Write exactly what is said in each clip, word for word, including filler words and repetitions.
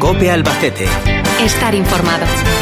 COPE Albacete. Estar informado.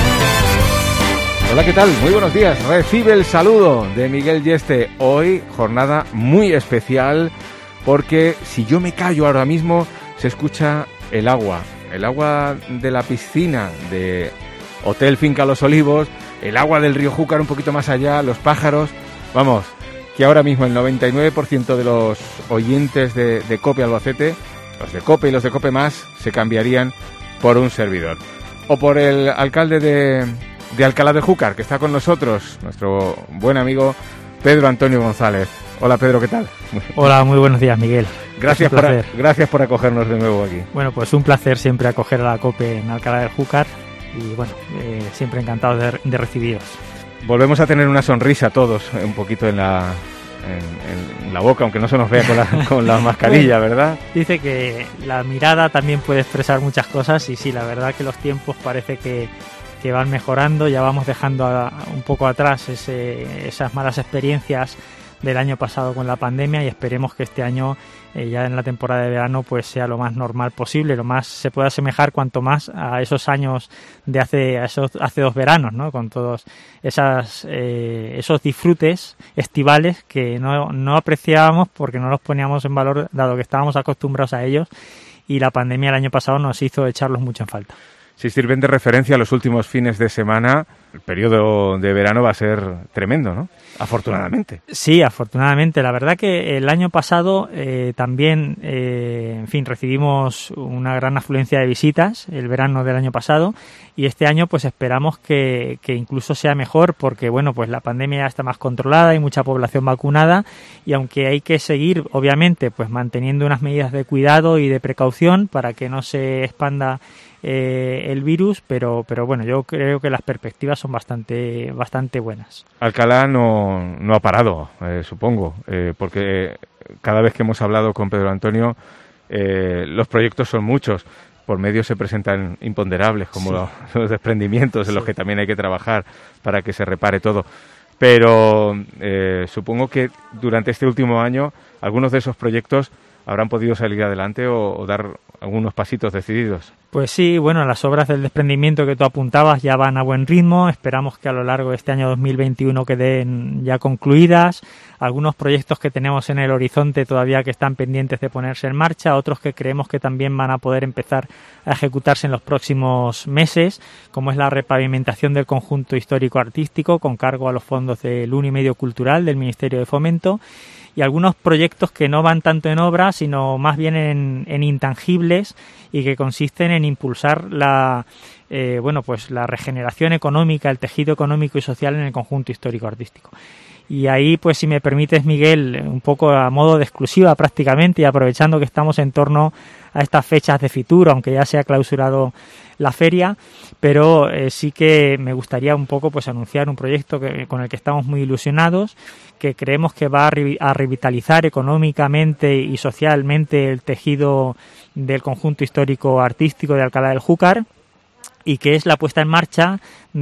Hola, ¿qué tal? Muy buenos días. Recibe el saludo de Miguel Yeste. Hoy jornada muy especial porque si yo me callo ahora mismo se escucha el agua. El agua de la piscina de Hotel Finca Los Olivos, el agua del río Júcar un poquito más allá, los pájaros. Vamos, que ahora mismo el noventa y nueve por ciento de los oyentes de, de COPE Albacete, los de COPE y los de COPE Más, se cambiarían por un servidor. O por el alcalde de, de Alcalá de Júcar, que está con nosotros, nuestro buen amigo Pedro Antonio González. Hola Pedro, ¿qué tal? Hola, muy buenos días, Miguel. Gracias por, a, gracias por acogernos de nuevo aquí. Bueno, pues un placer siempre acoger a la COPE en Alcalá de Júcar y bueno, eh, siempre encantados de, de recibiros. Volvemos a tener una sonrisa todos, un poquito en la, en, en la boca, aunque no se nos vea con la, con la mascarilla, ¿verdad? Dice que la mirada también puede expresar muchas cosas y sí, la verdad que los tiempos parece que, que van mejorando, ya vamos dejando a, un poco atrás ese, esas malas experiencias del año pasado con la pandemia y esperemos que este año eh, ya en la temporada de verano pues sea lo más normal posible, lo más se pueda asemejar cuanto más a esos años de hace a esos hace dos veranos, ¿no? Con todos esas eh, esos disfrutes estivales que no, no apreciábamos porque no los poníamos en valor dado que estábamos acostumbrados a ellos y la pandemia el año pasado nos hizo echarlos mucho en falta. Si sirven de referencia a los últimos fines de semana, el periodo de verano va a ser tremendo, ¿no? Afortunadamente. Sí, afortunadamente. La verdad que el año pasado eh, también, eh, en fin, recibimos una gran afluencia de visitas el verano del año pasado y este año pues esperamos que, que incluso sea mejor porque, bueno, pues la pandemia ya está más controlada, hay mucha población vacunada y aunque hay que seguir, obviamente, pues manteniendo unas medidas de cuidado y de precaución para que no se expanda Eh, el virus, pero pero bueno, yo creo que las perspectivas son bastante bastante buenas. Alcalá no, no ha parado, eh, supongo, eh, porque cada vez que hemos hablado con Pedro Antonio, eh, los proyectos son muchos. Por medio se presentan imponderables, como sí. los, los desprendimientos, sí. en los que también hay que trabajar para que se repare todo. Pero eh, supongo que durante este último año algunos de esos proyectos habrán podido salir adelante o, o dar algunos pasitos decididos. Pues sí, bueno, las obras del desprendimiento que tú apuntabas ya van a buen ritmo, esperamos que a lo largo de este año dos mil veintiuno queden ya concluidas, algunos proyectos que tenemos en el horizonte todavía que están pendientes de ponerse en marcha, otros que creemos que también van a poder empezar a ejecutarse en los próximos meses, como es la repavimentación del conjunto histórico-artístico con cargo a los fondos del uno y medio cultural del Ministerio de Fomento, y algunos proyectos que no van tanto en obra, sino más bien en, en intangibles y que consisten en impulsar la eh, bueno pues la regeneración económica, el tejido económico y social en el conjunto histórico-artístico. Y ahí, pues si me permites, Miguel, un poco a modo de exclusiva prácticamente y aprovechando que estamos en torno a estas fechas de Fitur, aunque ya se ha clausurado la feria, pero eh, sí que me gustaría un poco pues anunciar un proyecto que, con el que estamos muy ilusionados, que creemos que va a, re, a revitalizar económicamente y socialmente el tejido del conjunto histórico-artístico de Alcalá del Júcar, y que es la puesta en marcha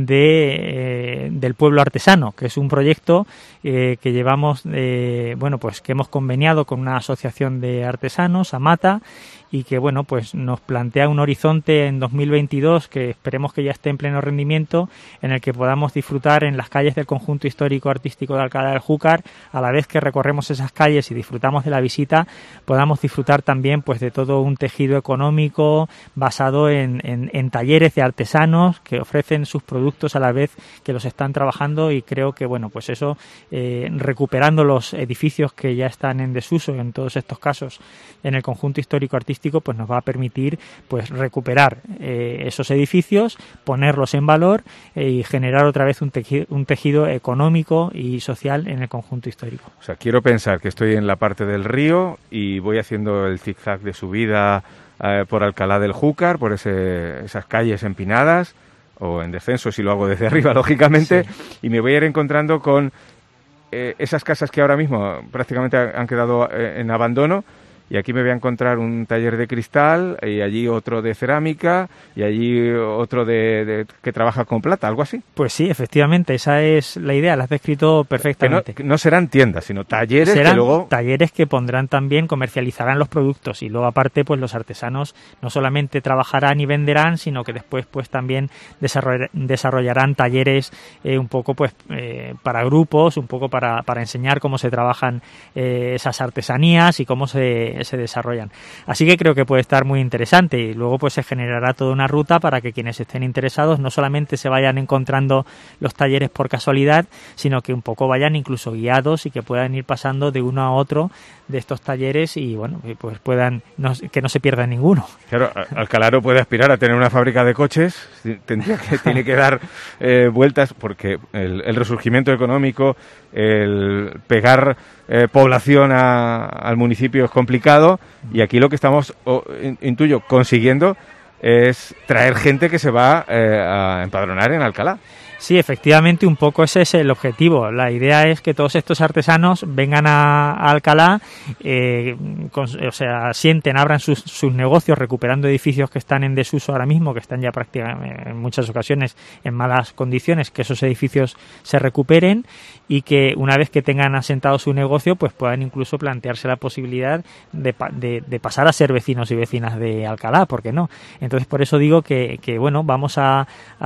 de eh, del pueblo artesano, que es un proyecto eh, que llevamos, eh, bueno, pues que hemos conveniado con una asociación de artesanos, Amata, y que, bueno, pues nos plantea un horizonte en dos mil veintidós que esperemos que ya esté en pleno rendimiento, en el que podamos disfrutar en las calles del conjunto histórico-artístico de Alcalá del Júcar, a la vez que recorremos esas calles y disfrutamos de la visita, podamos disfrutar también pues de todo un tejido económico basado en, en, en talleres de artesanos que ofrecen sus productos a la vez que los están trabajando, y creo que, bueno, pues eso, eh, recuperando los edificios que ya están en desuso en todos estos casos en el conjunto histórico-artístico, pues nos va a permitir pues recuperar eh, esos edificios, ponerlos en valor eh, y generar otra vez un tejido, un tejido económico y social en el conjunto histórico. O sea, quiero pensar que estoy en la parte del río y voy haciendo el zigzag de subida eh, por Alcalá del Júcar, por ese, esas calles empinadas, o en descenso si lo hago desde arriba, lógicamente, sí. Y me voy a ir encontrando con eh, esas casas que ahora mismo prácticamente han quedado eh, en abandono, y aquí me voy a encontrar un taller de cristal y allí otro de cerámica y allí otro de, de que trabaja con plata, algo así. Pues sí, efectivamente, esa es la idea, la has descrito perfectamente. Que no, que no serán tiendas, sino talleres serán que luego... talleres que pondrán también, comercializarán los productos y luego aparte pues los artesanos no solamente trabajarán y venderán, sino que después pues también desarroll- desarrollarán talleres eh, un poco pues eh, para grupos, un poco para, para enseñar cómo se trabajan eh, esas artesanías y cómo se, se desarrollan. Así que creo que puede estar muy interesante y luego pues se generará toda una ruta para que quienes estén interesados no solamente se vayan encontrando los talleres por casualidad, sino que un poco vayan incluso guiados y que puedan ir pasando de uno a otro de estos talleres y bueno, pues puedan no, que no se pierda ninguno. Claro, Alcalá no puede aspirar a tener una fábrica de coches, tendría que tiene que dar eh, vueltas porque el, el resurgimiento económico, el pegar eh, población a, al municipio es complicado y aquí lo que estamos, oh, intuyo, consiguiendo es traer gente que se va eh, a empadronar en Alcalá. Sí, efectivamente, un poco ese es el objetivo. La idea es que todos estos artesanos vengan a, a Alcalá, eh, con, o sea, sienten, abran sus, sus negocios recuperando edificios que están en desuso ahora mismo, que están ya prácticamente en muchas ocasiones en malas condiciones, que esos edificios se recuperen y que una vez que tengan asentado su negocio, pues puedan incluso plantearse la posibilidad de, de, de pasar a ser vecinos y vecinas de Alcalá, ¿por qué no? Entonces, por eso digo que, que bueno, vamos a,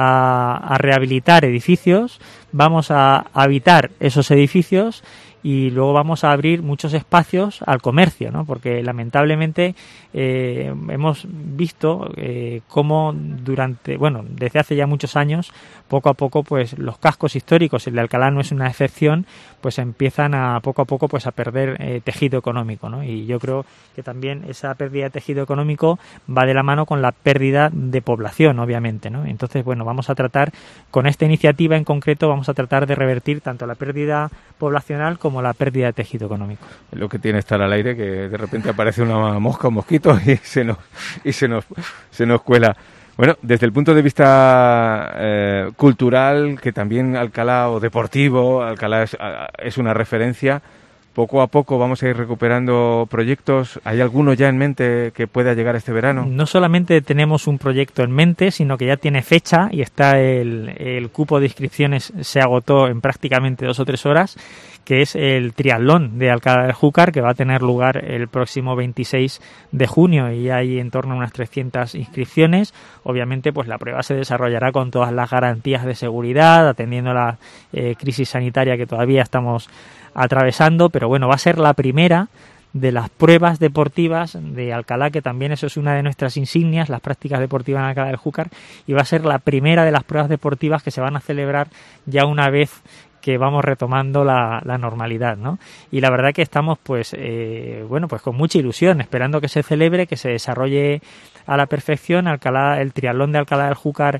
a, a rehabilitar edificios, vamos a habitar esos edificios y luego vamos a abrir muchos espacios al comercio, ¿no? Porque lamentablemente eh, hemos visto eh, cómo durante, bueno, desde hace ya muchos años, poco a poco, pues los cascos históricos, el de Alcalá no es una excepción, pues empiezan a poco a poco pues a perder eh, tejido económico, ¿no? Y yo creo que también esa pérdida de tejido económico va de la mano con la pérdida de población, obviamente, ¿no? Entonces, bueno, vamos a tratar, con esta iniciativa en concreto, vamos a tratar de revertir tanto la pérdida poblacional como la pérdida de tejido económico. Lo que tiene estar al aire, que de repente aparece una mosca, un mosquito y se nos y se nos se nos cuela. Bueno, desde el punto de vista eh, cultural, que también Alcalá, o deportivo, Alcalá es, es una referencia. Poco a poco vamos a ir recuperando proyectos. ¿Hay alguno ya en mente que pueda llegar este verano? No solamente tenemos un proyecto en mente, sino que ya tiene fecha y está el, el cupo de inscripciones se agotó en prácticamente dos o tres horas, que es el triatlón de Alcalá del Júcar, que va a tener lugar el próximo veintiséis de junio y hay en torno a unas trescientas inscripciones. Obviamente, pues la prueba se desarrollará con todas las garantías de seguridad, atendiendo la eh, crisis sanitaria que todavía estamos atravesando, pero bueno, va a ser la primera de las pruebas deportivas de Alcalá, que también eso es una de nuestras insignias, las prácticas deportivas en Alcalá del Júcar, y va a ser la primera de las pruebas deportivas que se van a celebrar ya una vez que vamos retomando la, la normalidad, ¿no? Y la verdad que estamos, pues, eh, bueno, pues con mucha ilusión, esperando que se celebre, que se desarrolle a la perfección. Alcalá, el triatlón de Alcalá del Júcar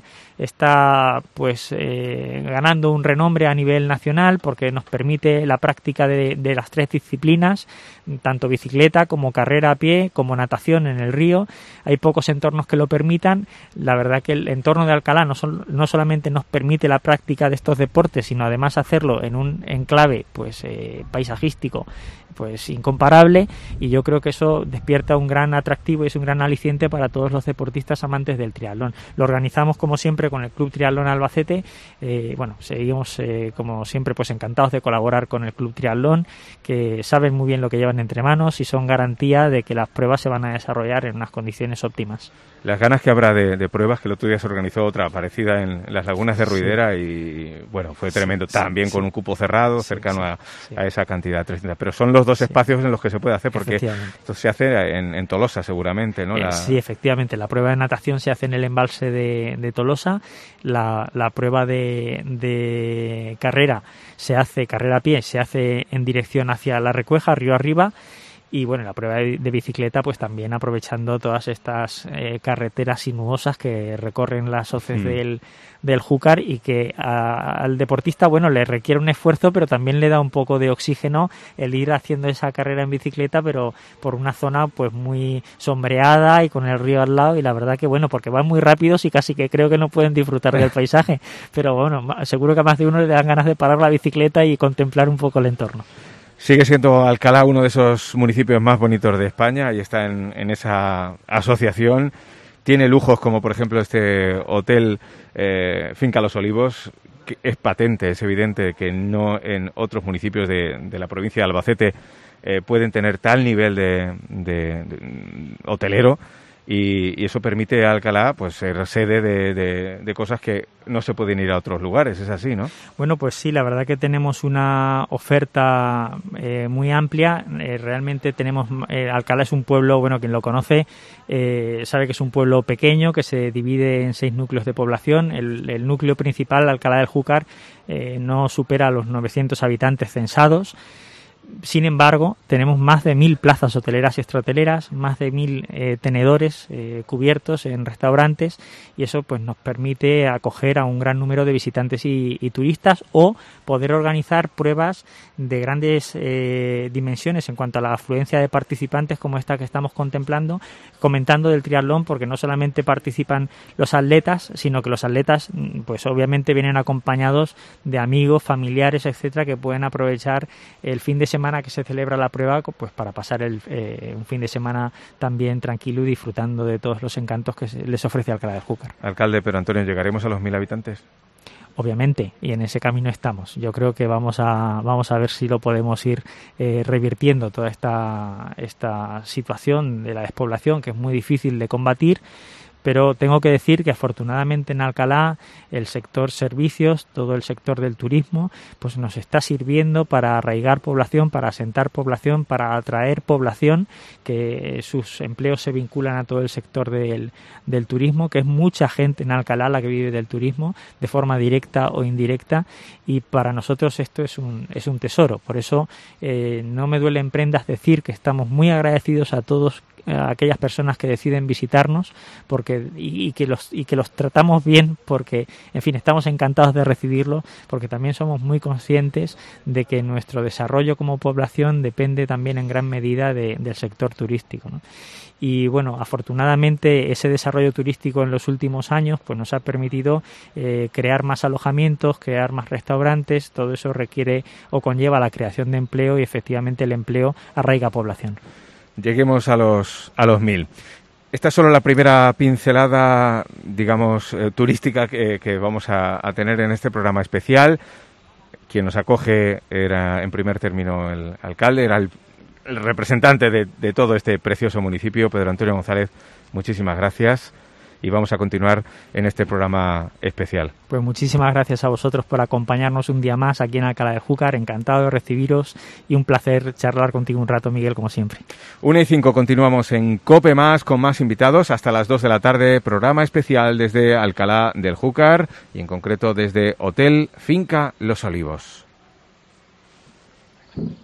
está, pues, eh, ganando un renombre a nivel nacional porque nos permite la práctica de, de las tres disciplinas, tanto bicicleta como carrera a pie, como natación en el río. Hay pocos entornos que lo permitan. La verdad que el entorno de Alcalá no, sol, no solamente nos permite la práctica de estos deportes, sino además hacer hacerlo en un enclave pues eh, paisajístico pues incomparable, y yo creo que eso despierta un gran atractivo y es un gran aliciente para todos los deportistas amantes del triatlón. Lo organizamos como siempre con el Club Triatlón Albacete. Eh, bueno, seguimos eh, como siempre pues encantados de colaborar con el Club Triatlón, que saben muy bien lo que llevan entre manos y son garantía de que las pruebas se van a desarrollar en unas condiciones óptimas. Las ganas que habrá de, de pruebas, que el otro día se organizó otra parecida en, en las lagunas de Ruidera, sí. Y bueno, fue tremendo, sí, también sí, con sí. un cupo cerrado, sí, cercano sí, a, sí. a esa cantidad, trescientos, pero son los dos sí. espacios en los que se puede hacer, porque esto se hace en, en Tolosa seguramente, ¿no? La... Eh, sí, efectivamente, la prueba de natación se hace en el embalse de, de Tolosa, la, la prueba de, de carrera se hace, carrera a pie, se hace en dirección hacia La Recueja, río arriba. Y bueno, la prueba de, de bicicleta, pues también aprovechando todas estas eh, carreteras sinuosas que recorren las hoces mm. del, del Júcar, y que a, al deportista, bueno, le requiere un esfuerzo, pero también le da un poco de oxígeno el ir haciendo esa carrera en bicicleta, pero por una zona pues muy sombreada y con el río al lado, y la verdad que bueno, porque van muy rápidos y casi que creo que no pueden disfrutar del paisaje, pero bueno, seguro que a más de uno le dan ganas de parar la bicicleta y contemplar un poco el entorno. Sigue siendo Alcalá uno de esos municipios más bonitos de España y está en, en esa asociación. Tiene lujos como, por ejemplo, este hotel eh, Finca Los Olivos, que es patente, es evidente que no en otros municipios de, de la provincia de Albacete eh, pueden tener tal nivel de, de, de hotelero. Y, y eso permite a Alcalá pues ser sede de, de, de cosas que no se pueden ir a otros lugares, es así, ¿no? Bueno, pues sí, la verdad que tenemos una oferta eh, muy amplia. Eh, realmente tenemos, eh, Alcalá es un pueblo, bueno, quien lo conoce eh, sabe que es un pueblo pequeño que se divide en seis núcleos de población. El, el núcleo principal, Alcalá del Júcar, eh, no supera los novecientos habitantes censados. Sin embargo, tenemos más de mil plazas hoteleras y extrahoteleras, más de mil eh, tenedores eh, cubiertos en restaurantes, y eso pues nos permite acoger a un gran número de visitantes y, y turistas, o poder organizar pruebas de grandes eh, dimensiones en cuanto a la afluencia de participantes, como esta que estamos contemplando, comentando del triatlón, porque no solamente participan los atletas, sino que los atletas pues obviamente vienen acompañados de amigos, familiares, etcétera, que pueden aprovechar el fin de semana que se celebra la prueba pues para pasar el, eh, un fin de semana también tranquilo y disfrutando de todos los encantos que se les ofrece Alcalá del Júcar. Alcalde, pero Antonio, ¿llegaremos a los mil habitantes? Obviamente, y en ese camino estamos. Yo creo que vamos a vamos a ver si lo podemos ir eh, revirtiendo toda esta esta situación de la despoblación, que es muy difícil de combatir. Pero tengo que decir que afortunadamente en Alcalá el sector servicios, todo el sector del turismo, pues nos está sirviendo para arraigar población, para asentar población, para atraer población, que sus empleos se vinculan a todo el sector del, del turismo, que es mucha gente en Alcalá la que vive del turismo, de forma directa o indirecta, y para nosotros esto es un, es un tesoro. Por eso eh, no me duele en prendas decir que estamos muy agradecidos a todos a aquellas personas que deciden visitarnos, porque y, y que los y que los tratamos bien, porque en fin estamos encantados de recibirlos, porque también somos muy conscientes de que nuestro desarrollo como población depende también en gran medida de, del sector turístico, ¿no? Y bueno, afortunadamente ese desarrollo turístico en los últimos años pues nos ha permitido eh, crear más alojamientos, crear más restaurantes. Todo eso requiere o conlleva la creación de empleo, y efectivamente el empleo arraiga población. Lleguemos a los a los mil. Esta es solo la primera pincelada, digamos, eh, turística que, que vamos a, a tener en este programa especial. Quien nos acoge era, en primer término, el alcalde, era el, el representante de, de todo este precioso municipio, Pedro Antonio González. Muchísimas gracias. Y vamos a continuar en este programa especial. Pues muchísimas gracias a vosotros por acompañarnos un día más aquí en Alcalá del Júcar. Encantado de recibiros y un placer charlar contigo un rato, Miguel, como siempre. Una y cinco, continuamos en COPE Más con más invitados hasta las dos de la tarde. Programa especial desde Alcalá del Júcar y en concreto desde Hotel Finca Los Olivos.